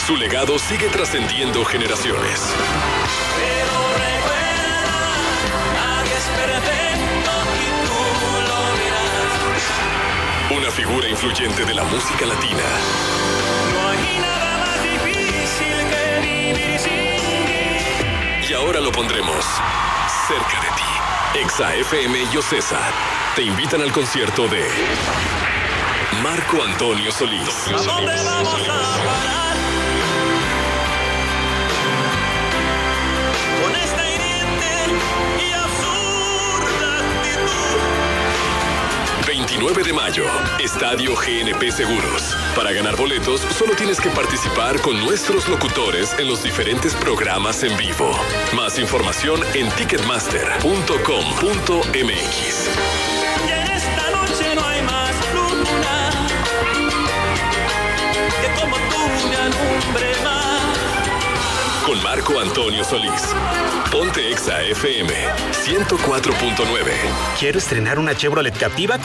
Su legado sigue trascendiendo generaciones. Pero recuerda, nadie es perfecto y tú lo verás. Una figura influyente de la música latina. No hay nada más difícil que vivir sin ti. Y ahora lo pondremos cerca de ti. Exa FM y Ocesa te invitan al concierto de Marco Antonio Solís. ¿A dónde vamos a parar? Con esta hiriente y absurda actitud. 29 de mayo, Estadio GNP Seguros. Para ganar boletos, solo tienes que participar con nuestros locutores en los diferentes programas en vivo. Más información en ticketmaster.com.mx. Y en esta noche no hay más luna que como tú me alumbre más. Con Marco Antonio Solís. Ponte Exa FM 104.9. Quiero estrenar una Chevrolet Captiva